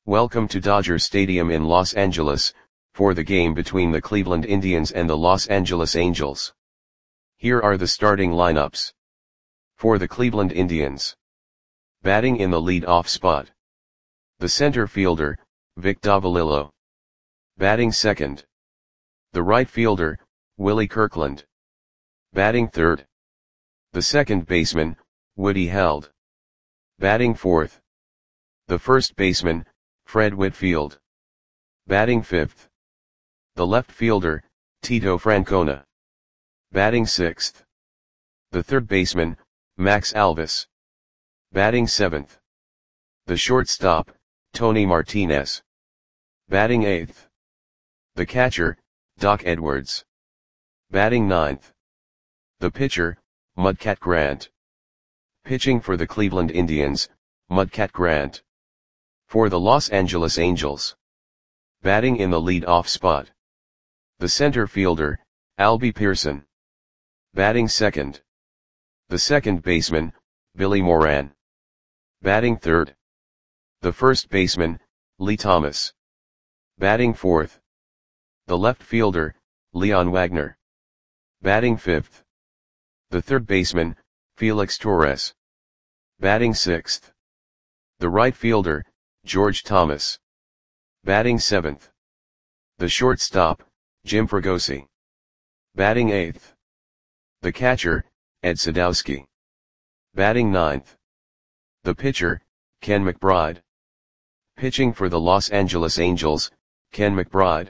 Welcome to Dodger Stadium in Los Angeles, for the game between the Cleveland Indians and the Los Angeles Angels. Here are the starting lineups. For the Cleveland Indians. Batting in the lead-off spot. The center fielder, Vic Davalillo. Batting second. The right fielder, Willie Kirkland. Batting third. The second baseman, Woody Held. Batting fourth. The first baseman, Fred Whitfield. Batting fifth. The left fielder, Tito Francona. Batting sixth. The third baseman, Max Alvis. Batting seventh. The shortstop, Tony Martinez. Batting eighth. The catcher, Doc Edwards. Batting ninth. The pitcher, Mudcat Grant. Pitching for the Cleveland Indians, Mudcat Grant. For the Los Angeles Angels. Batting in the lead-off spot. The center fielder, Albie Pearson. Batting second. The second baseman, Billy Moran. Batting third. The first baseman, Lee Thomas. Batting fourth. The left fielder, Leon Wagner. Batting fifth. The third baseman, Felix Torres. Batting sixth. The right fielder, George Thomas. Batting seventh. The shortstop, Jim Fregosi. Batting eighth. The catcher, Ed Sadowski. Batting ninth. The pitcher, Ken McBride. Pitching for the Los Angeles Angels, Ken McBride.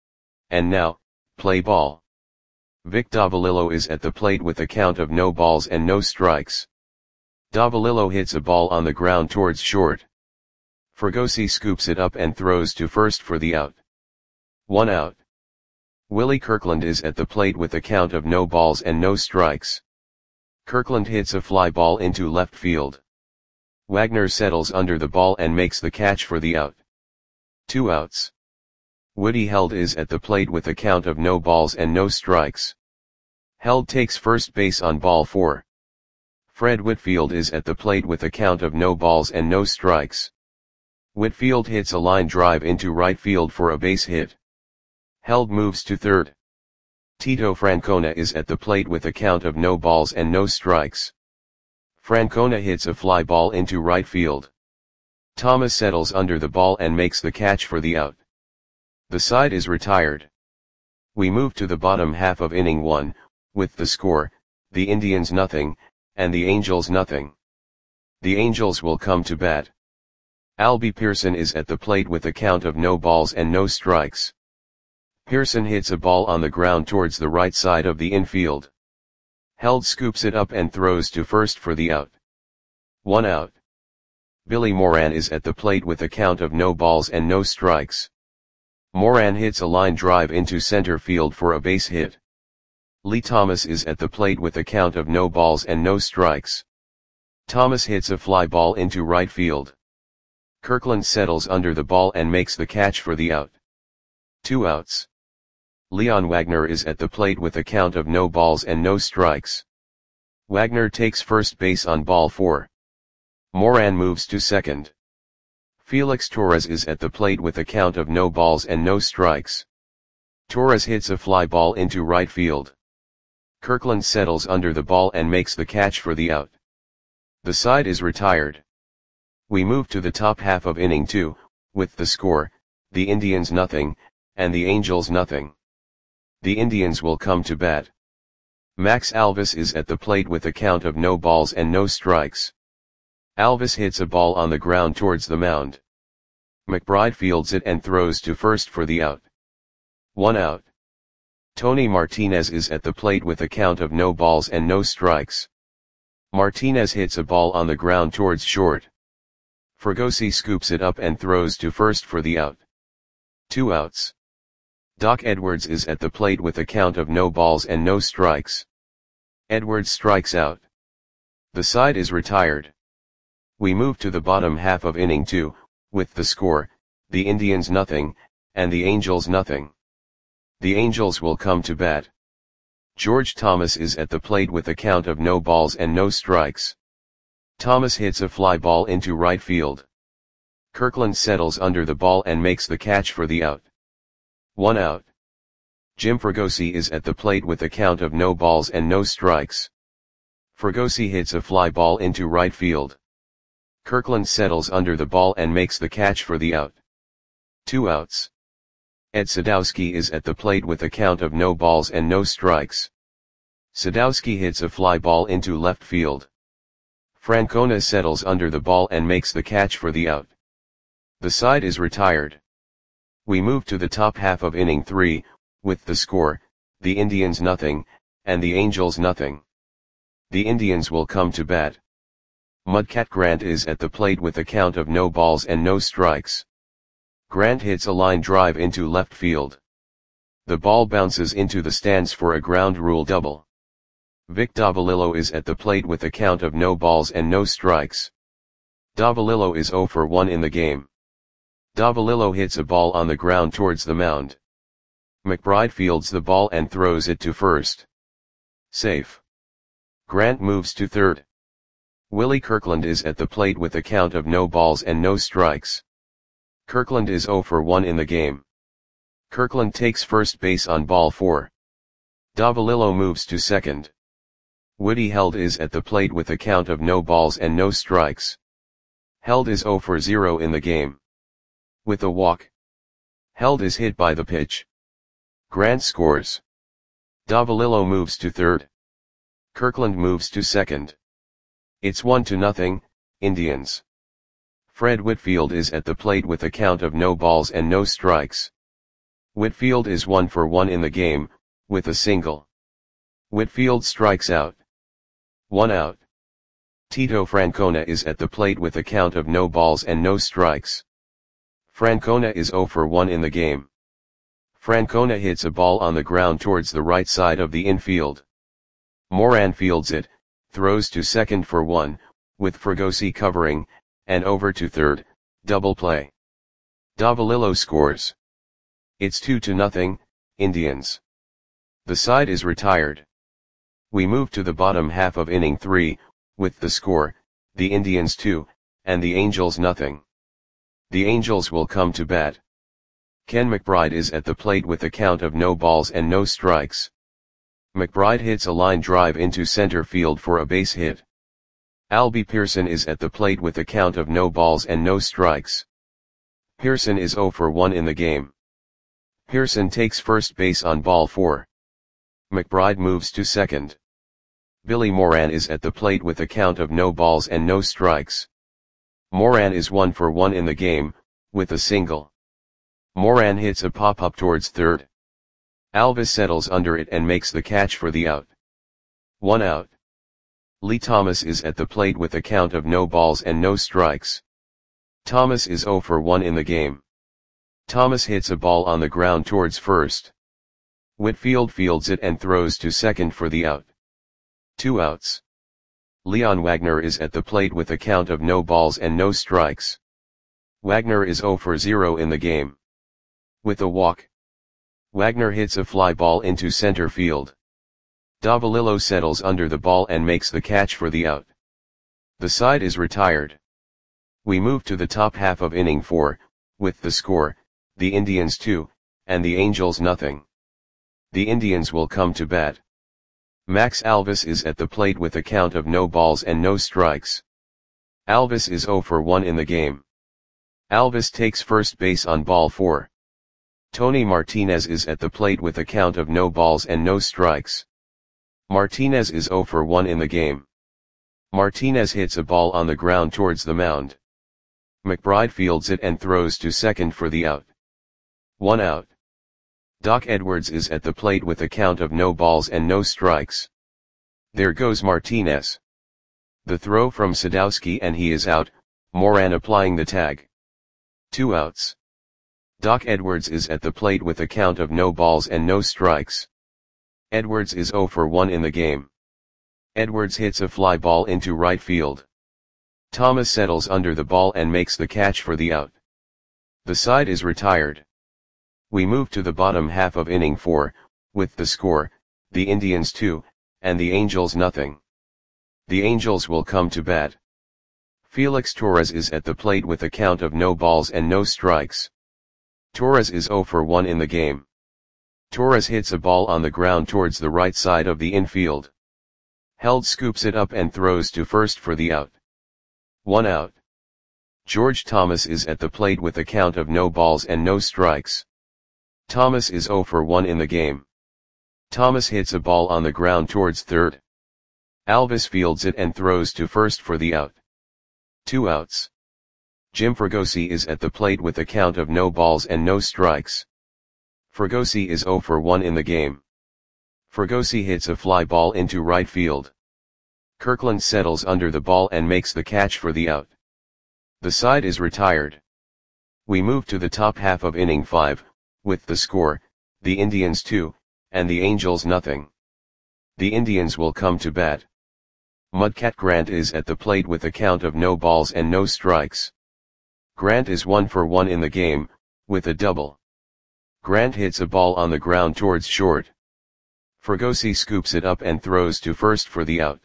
And now, play ball. Vic Davalillo is at the plate with a count of no balls and no strikes. Davalillo hits a ball on the ground towards short. Fregosi scoops it up and throws to first for the out. 1 out. Willie Kirkland is at the plate with a count of no balls and no strikes. Kirkland hits a fly ball into left field. Wagner settles under the ball and makes the catch for the out. 2 outs. Woody Held is at the plate with a count of no balls and no strikes. Held takes first base on ball 4. Fred Whitfield is at the plate with a count of no balls and no strikes. Whitfield hits a line drive into right field for a base hit. Held moves to third. Tito Francona is at the plate with a count of no balls and no strikes. Francona hits a fly ball into right field. Thomas settles under the ball and makes the catch for the out. The side is retired. We move to the bottom half of inning 1, with the score, the Indians nothing, and the Angels nothing. The Angels will come to bat. Albie Pearson is at the plate with a count of no balls and no strikes. Pearson hits a ball on the ground towards the right side of the infield. Held scoops it up and throws to first for the out. 1 out. Billy Moran is at the plate with a count of no balls and no strikes. Moran hits a line drive into center field for a base hit. Lee Thomas is at the plate with a count of no balls and no strikes. Thomas hits a fly ball into right field. Kirkland settles under the ball and makes the catch for the out. 2 outs. Leon Wagner is at the plate with a count of no balls and no strikes. Wagner takes first base on ball 4. Moran moves to second. Felix Torres is at the plate with a count of no balls and no strikes. Torres hits a fly ball into right field. Kirkland settles under the ball and makes the catch for the out. The side is retired. We move to the top half of inning 2, with the score, the Indians nothing, and the Angels nothing. The Indians will come to bat. Max Alvis is at the plate with a count of no balls and no strikes. Alvis hits a ball on the ground towards the mound. McBride fields it and throws to first for the out. 1 out. Tony Martinez is at the plate with a count of no balls and no strikes. Martinez hits a ball on the ground towards short. Fregosi scoops it up and throws to first for the out. 2 outs. Doc Edwards is at the plate with a count of no balls and no strikes. Edwards strikes out. The side is retired. We move to the bottom half of inning 2, with the score, the Indians nothing, and the Angels nothing. The Angels will come to bat. George Thomas is at the plate with a count of no balls and no strikes. Thomas hits a fly ball into right field. Kirkland settles under the ball and makes the catch for the out. 1 out. Jim Fregosi is at the plate with a count of no balls and no strikes. Fregosi hits a fly ball into right field. Kirkland settles under the ball and makes the catch for the out. 2 outs. Ed Sadowski is at the plate with a count of no balls and no strikes. Sadowski hits a fly ball into left field. Francona settles under the ball and makes the catch for the out. The side is retired. We move to the top half of inning 3, with the score, the Indians nothing, and the Angels nothing. The Indians will come to bat. Mudcat Grant is at the plate with a count of no balls and no strikes. Grant hits a line drive into left field. The ball bounces into the stands for a ground rule double. Vic Davalillo is at the plate with a count of no balls and no strikes. Davalillo is 0 for 1 in the game. Davalillo hits a ball on the ground towards the mound. McBride fields the ball and throws it to first. Safe. Grant moves to third. Willie Kirkland is at the plate with a count of no balls and no strikes. Kirkland is 0 for 1 in the game. Kirkland takes first base on ball 4. Davalillo moves to second. Woody Held is at the plate with a count of no balls and no strikes. Held is 0 for 0 in the game. With a walk. Held is hit by the pitch. Grant scores. Davalillo moves to third. Kirkland moves to second. It's 1-0, Indians. Fred Whitfield is at the plate with a count of no balls and no strikes. Whitfield is 1 for 1 in the game, with a single. Whitfield strikes out. 1 out. Tito Francona is at the plate with a count of no balls and no strikes. Francona is 0 for 1 in the game. Francona hits a ball on the ground towards the right side of the infield. Moran fields it, throws to second for 1, with Fregosi covering, and over to third, double play. Davalillo scores. It's 2-0, Indians. The side is retired. We move to the bottom half of inning 3, with the score, the Indians 2, and the Angels nothing. The Angels will come to bat. Ken McBride is at the plate with a count of no balls and no strikes. McBride hits a line drive into center field for a base hit. Albie Pearson is at the plate with a count of no balls and no strikes. Pearson is 0 for 1 in the game. Pearson takes first base on ball 4. McBride moves to second. Billy Moran is at the plate with a count of no balls and no strikes. Moran is 1 for 1 in the game, with a single. Moran hits a pop-up towards third. Alvis settles under it and makes the catch for the out. 1 out. Lee Thomas is at the plate with a count of no balls and no strikes. Thomas is 0 for 1 in the game. Thomas hits a ball on the ground towards first. Whitfield fields it and throws to second for the out. 2 outs. Leon Wagner is at the plate with a count of no balls and no strikes. Wagner is 0 for 0 in the game. With a walk. Wagner hits a fly ball into center field. Davalillo settles under the ball and makes the catch for the out. The side is retired. We move to the top half of inning 4, with the score, the Indians 2, and the Angels nothing. The Indians will come to bat. Max Alvis is at the plate with a count of no balls and no strikes. Alvis is 0 for 1 in the game. Alvis takes first base on ball 4. Tony Martinez is at the plate with a count of no balls and no strikes. Martinez is 0 for 1 in the game. Martinez hits a ball on the ground towards the mound. McBride fields it and throws to second for the out. 1 out. Doc Edwards is at the plate with a count of no balls and no strikes. There goes Martinez. The throw from Sadowski and he is out, Moran applying the tag. 2 outs. Doc Edwards is at the plate with a count of no balls and no strikes. Edwards is 0 for 1 in the game. Edwards hits a fly ball into right field. Thomas settles under the ball and makes the catch for the out. The side is retired. We move to the bottom half of inning 4, with the score, the Indians 2, and the Angels nothing. The Angels will come to bat. Felix Torres is at the plate with a count of no balls and no strikes. Torres is 0 for 1 in the game. Torres hits a ball on the ground towards the right side of the infield. Held scoops it up and throws to first for the out. 1 out. George Thomas is at the plate with a count of no balls and no strikes. Thomas is 0 for 1 in the game. Thomas hits a ball on the ground towards third. Alvis fields it and throws to first for the out. 2 outs. Jim Fregosi is at the plate with a count of no balls and no strikes. Fregosi is 0 for 1 in the game. Fregosi hits a fly ball into right field. Kirkland settles under the ball and makes the catch for the out. The side is retired. We move to the top half of inning 5, with the score, the Indians 2, and the Angels nothing. The Indians will come to bat. Mudcat Grant is at the plate with a count of no balls and no strikes. Grant is 1 for 1 in the game, with a double. Grant hits a ball on the ground towards short. Fregosi scoops it up and throws to first for the out.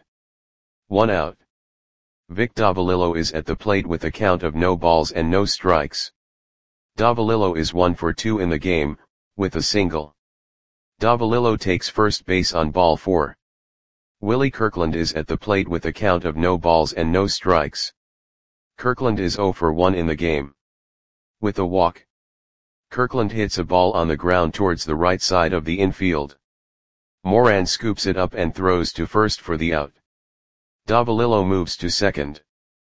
1 out. Vic Davalillo is at the plate with a count of no balls and no strikes. Davalillo is 1 for 2 in the game, with a single. Davalillo takes first base on ball 4. Willie Kirkland is at the plate with a count of no balls and no strikes. Kirkland is 0 for 1 in the game. With a walk. Kirkland hits a ball on the ground towards the right side of the infield. Moran scoops it up and throws to first for the out. Davalillo moves to second.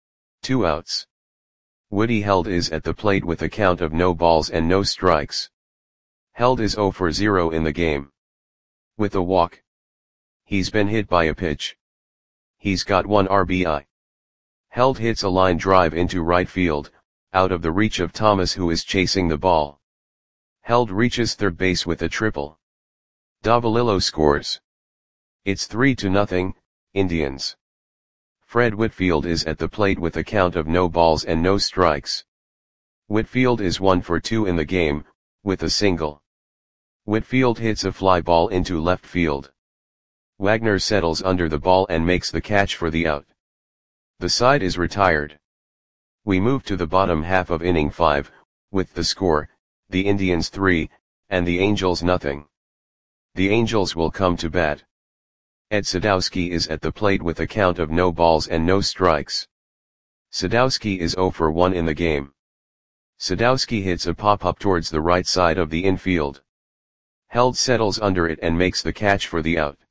2 outs. Woody Held is at the plate with a count of no balls and no strikes. Held is 0 for 0 in the game. With a walk. He's been hit by a pitch. He's got 1 RBI. Held hits a line drive into right field, out of the reach of Thomas who is chasing the ball. Held reaches third base with a triple. Davalillo scores. It's 3-0, Indians. Fred Whitfield is at the plate with a count of no balls and no strikes. Whitfield is 1 for 2 in the game, with a single. Whitfield hits a fly ball into left field. Wagner settles under the ball and makes the catch for the out. The side is retired. We move to the bottom half of inning 5, with the score, the Indians 3, and the Angels nothing. The Angels will come to bat. Ed Sadowski is at the plate with a count of no balls and no strikes. Sadowski is 0 for 1 in the game. Sadowski hits a pop-up towards the right side of the infield. Held settles under it and makes the catch for the out.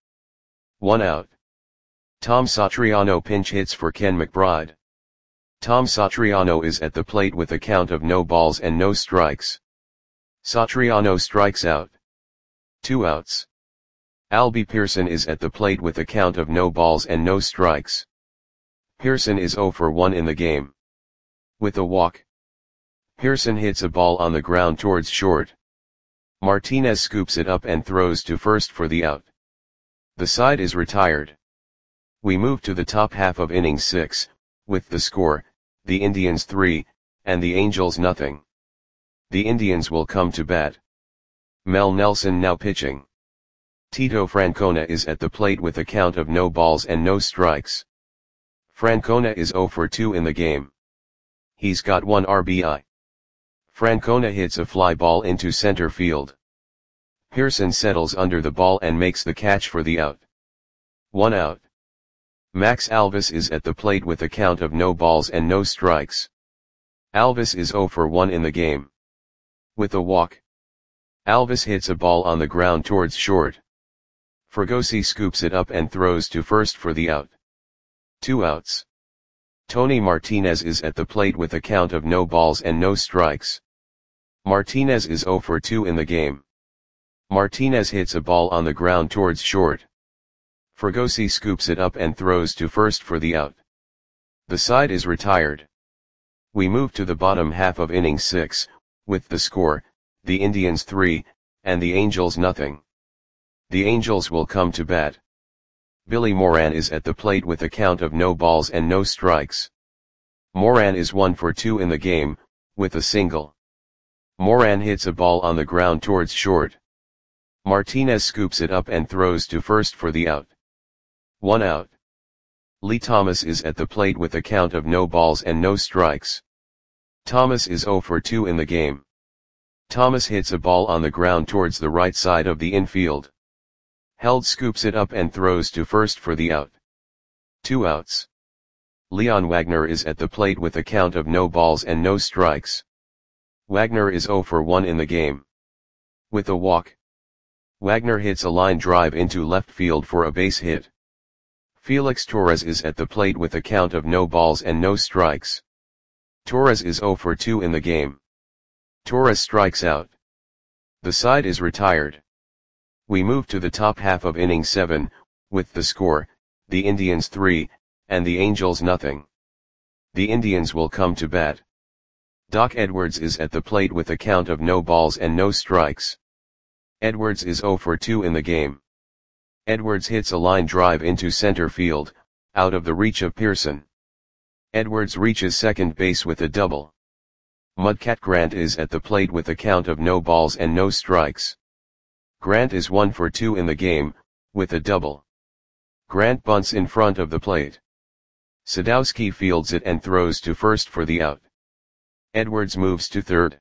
1 out. Tom Satriano pinch hits for Ken McBride. Tom Satriano is at the plate with a count of no balls and no strikes. Satriano strikes out. 2 outs. Albie Pearson is at the plate with a count of no balls and no strikes. Pearson is 0 for 1 in the game. With a walk. Pearson hits a ball on the ground towards short. Martinez scoops it up and throws to first for the out. The side is retired. We move to the top half of inning 6, with the score, the Indians 3, and the Angels nothing. The Indians will come to bat. Mel Nelson now pitching. Tito Francona is at the plate with a count of no balls and no strikes. Francona is 0 for 2 in the game. He's got 1 RBI. Francona hits a fly ball into center field. Pearson settles under the ball and makes the catch for the out. 1 out. Max Alvis is at the plate with a count of no balls and no strikes. Alvis is 0 for 1 in the game. With a walk. Alvis hits a ball on the ground towards short. Fregosi scoops it up and throws to first for the out. 2 outs. Tony Martinez is at the plate with a count of no balls and no strikes. Martinez is 0 for 2 in the game. Martinez hits a ball on the ground towards short. Fregosi scoops it up and throws to first for the out. The side is retired. We move to the bottom half of inning 6, with the score, the Indians 3, and the Angels nothing. The Angels will come to bat. Billy Moran is at the plate with a count of no balls and no strikes. Moran is 1 for 2 in the game, with a single. Moran hits a ball on the ground towards short. Martinez scoops it up and throws to first for the out. 1 out. Lee Thomas is at the plate with a count of no balls and no strikes. Thomas is 0 for 2 in the game. Thomas hits a ball on the ground towards the right side of the infield. Held scoops it up and throws to first for the out. 2 outs. Leon Wagner is at the plate with a count of no balls and no strikes. Wagner is 0 for 1 in the game. With a walk, Wagner hits a line drive into left field for a base hit. Felix Torres is at the plate with a count of no balls and no strikes. Torres is 0 for 2 in the game. Torres strikes out. The side is retired. We move to the top half of inning 7, with the score, the Indians 3, and the Angels nothing. The Indians will come to bat. Doc Edwards is at the plate with a count of no balls and no strikes. Edwards is 0 for 2 in the game. Edwards hits a line drive into center field, out of the reach of Pearson. Edwards reaches second base with a double. Mudcat Grant is at the plate with a count of no balls and no strikes. Grant is 1 for 2 in the game, with a double. Grant bunts in front of the plate. Sadowski fields it and throws to first for the out. Edwards moves to third.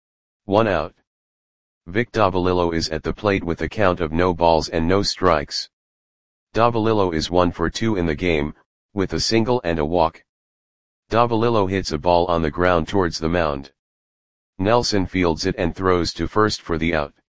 1 out. Vic Davalillo is at the plate with a count of no balls and no strikes. Davalillo is 1 for 2 in the game, with a single and a walk. Davalillo hits a ball on the ground towards the mound. Nelson fields it and throws to first for the out.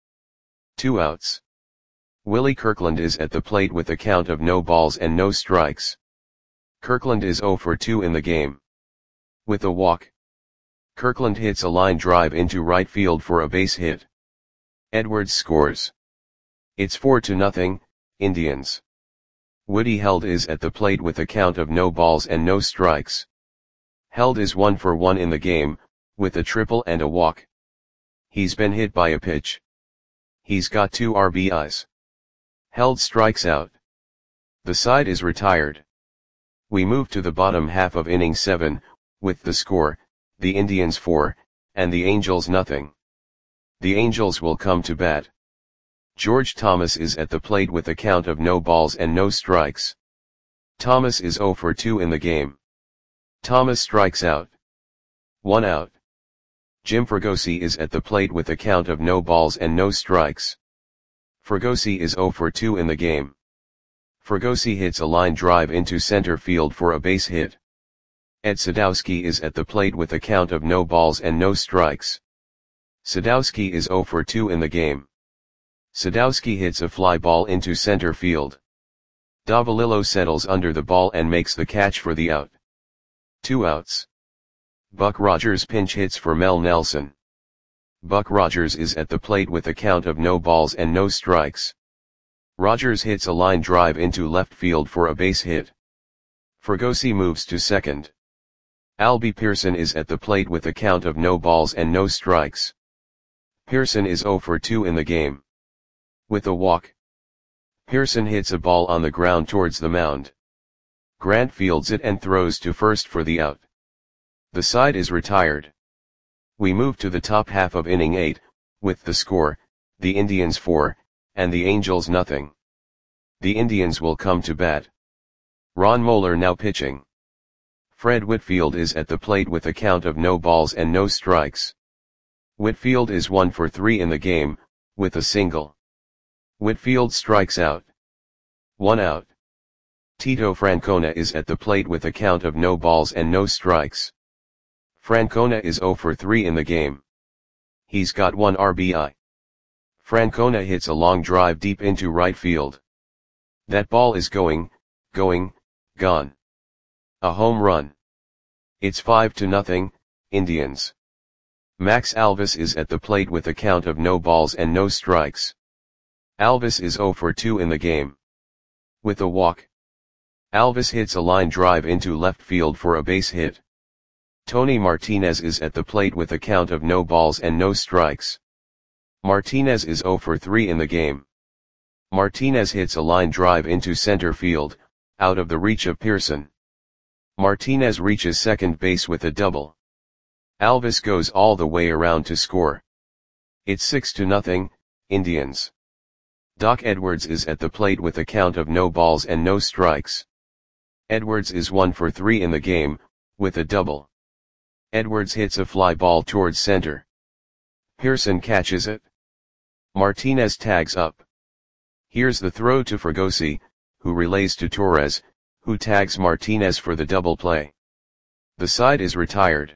2 outs. Willie Kirkland is at the plate with a count of no balls and no strikes. Kirkland is 0 for 2 in the game. With a walk, Kirkland hits a line drive into right field for a base hit. Edwards scores. It's 4-0, Indians. Woody Held is at the plate with a count of no balls and no strikes. Held is 1 for 1 in the game, with a triple and a walk. He's been hit by a pitch. He's got 2 RBIs. Held strikes out. The side is retired. We move to the bottom half of inning 7, with the score, the Indians 4, and the Angels nothing. The Angels will come to bat. George Thomas is at the plate with a count of no balls and no strikes. Thomas is 0 for 2 in the game. Thomas strikes out. 1 out. Jim Fregosi is at the plate with a count of no balls and no strikes. Fregosi is 0 for 2 in the game. Fregosi hits a line drive into center field for a base hit. Ed Sadowski is at the plate with a count of no balls and no strikes. Sadowski is 0 for 2 in the game. Sadowski hits a fly ball into center field. Davalillo settles under the ball and makes the catch for the out. 2 outs. Buck Rogers pinch hits for Mel Nelson. Buck Rogers is at the plate with a count of no balls and no strikes. Rogers hits a line drive into left field for a base hit. Fregosi moves to second. Albie Pearson is at the plate with a count of no balls and no strikes. Pearson is 0 for 2 in the game. With a walk, Pearson hits a ball on the ground towards the mound. Grant fields it and throws to first for the out. The side is retired. We move to the top half of inning 8, with the score, the Indians 4, and the Angels nothing. The Indians will come to bat. Ron Moeller now pitching. Fred Whitfield is at the plate with a count of no balls and no strikes. Whitfield is 1 for 3 in the game, with a single. Whitfield strikes out. 1 out. Tito Francona is at the plate with a count of no balls and no strikes. Francona is 0 for 3 in the game. He's got 1 RBI. Francona hits a long drive deep into right field. That ball is going, gone. A home run. It's 5-0, Indians. Max Alvis is at the plate with a count of no balls and no strikes. Alvis is 0 for 2 in the game. With a walk, Alvis hits a line drive into left field for a base hit. Tony Martinez is at the plate with a count of no balls and no strikes. Martinez is 0 for 3 in the game. Martinez hits a line drive into center field, out of the reach of Pearson. Martinez reaches second base with a double. Alvis goes all the way around to score. It's 6-0, Indians. Doc Edwards is at the plate with a count of no balls and no strikes. Edwards is 1 for 3 in the game, with a double. Edwards hits a fly ball towards center. Pearson catches it. Martinez tags up. Here's the throw to Fregosi, who relays to Torres, who tags Martinez for the double play. The side is retired.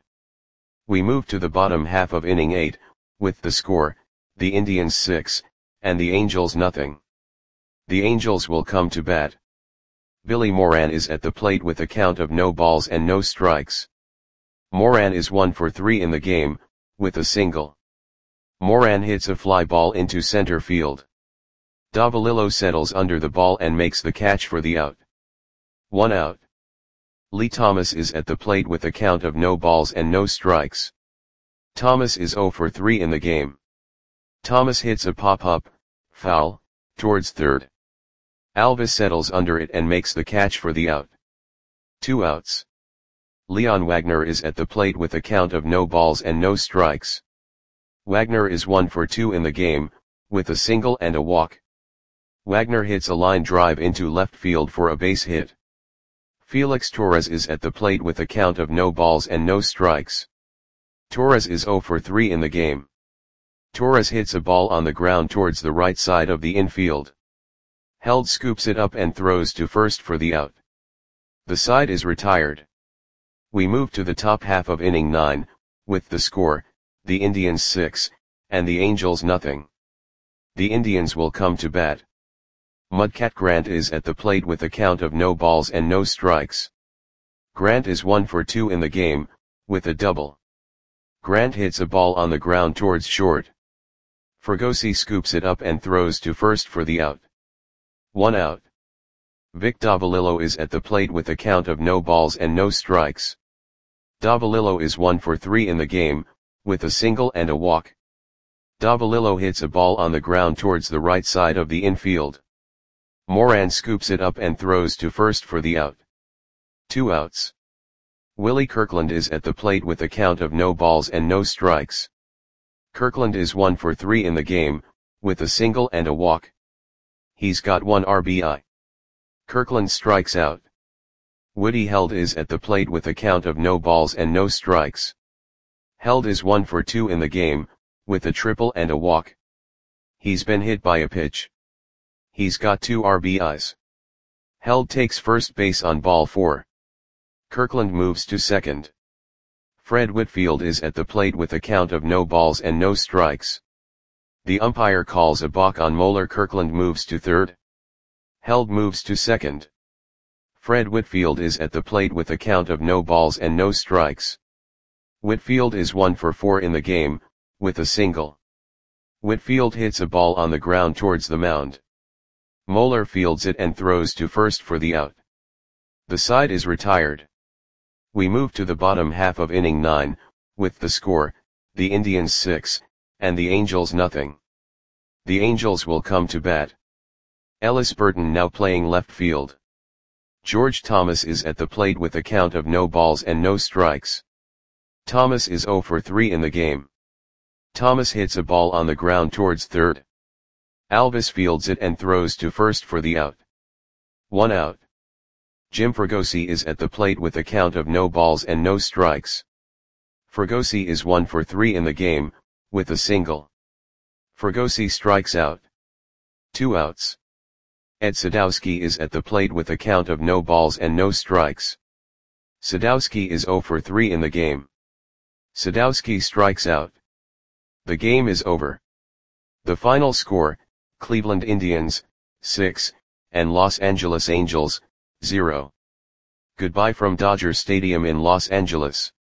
We move to the bottom half of inning 8, with the score, the Indians 6, and the Angels nothing. The Angels will come to bat. Billy Moran is at the plate with a count of no balls and no strikes. Moran is 1 for 3 in the game, with a single. Moran hits a fly ball into center field. Davalillo settles under the ball and makes the catch for the out. 1 out. Lee Thomas is at the plate with a count of no balls and no strikes. Thomas is 0 for 3 in the game. Thomas hits a pop-up, foul, towards third. Alvis settles under it and makes the catch for the out. 2 outs. Leon Wagner is at the plate with a count of no balls and no strikes. Wagner is 1 for 2 in the game, with a single and a walk. Wagner hits a line drive into left field for a base hit. Felix Torres is at the plate with a count of no balls and no strikes. Torres is 0 for 3 in the game. Torres hits a ball on the ground towards the right side of the infield. Held scoops it up and throws to first for the out. The side is retired. We move to the top half of inning 9, with the score, the Indians 6, and the Angels nothing. The Indians will come to bat. Mudcat Grant is at the plate with a count of no balls and no strikes. Grant is 1 for 2 in the game, with a double. Grant hits a ball on the ground towards short. Fregosi scoops it up and throws to first for the out. 1 out. Vic Davalillo is at the plate with a count of no balls and no strikes. Davalillo is 1 for 3 in the game, with a single and a walk. Davalillo hits a ball on the ground towards the right side of the infield. Moran scoops it up and throws to first for the out. 2 outs. Willie Kirkland is at the plate with a count of no balls and no strikes. Kirkland is 1 for 3 in the game, with a single and a walk. He's got 1 RBI. Kirkland strikes out. Woody Held is at the plate with a count of no balls and no strikes. Held is 1 for 2 in the game, with a triple and a walk. He's been hit by a pitch. He's got 2 RBIs. Held takes first base on ball 4. Kirkland moves to second. Fred Whitfield is at the plate with a count of no balls and no strikes. The umpire calls a balk on Moeller. Kirkland moves to third. Held moves to second. Fred Whitfield is at the plate with a count of no balls and no strikes. Whitfield is 1 for 4 in the game, with a single. Whitfield hits a ball on the ground towards the mound. Moeller fields it and throws to first for the out. The side is retired. We move to the bottom half of inning 9, with the score, the Indians 6, and the Angels nothing. The Angels will come to bat. Ellis Burton now playing left field. George Thomas is at the plate with a count of no balls and no strikes. Thomas is 0 for 3 in the game. Thomas hits a ball on the ground towards third. Alvis fields it and throws to first for the out. 1 out. Jim Fregosi is at the plate with a count of no balls and no strikes. Fregosi is 1 for 3 in the game, with a single. Fregosi strikes out. 2 outs. Ed Sadowski is at the plate with a count of no balls and no strikes. Sadowski is 0 for 3 in the game. Sadowski strikes out. The game is over. The final score, Cleveland Indians, 6, and Los Angeles Angels, 0. Goodbye from Dodger Stadium in Los Angeles.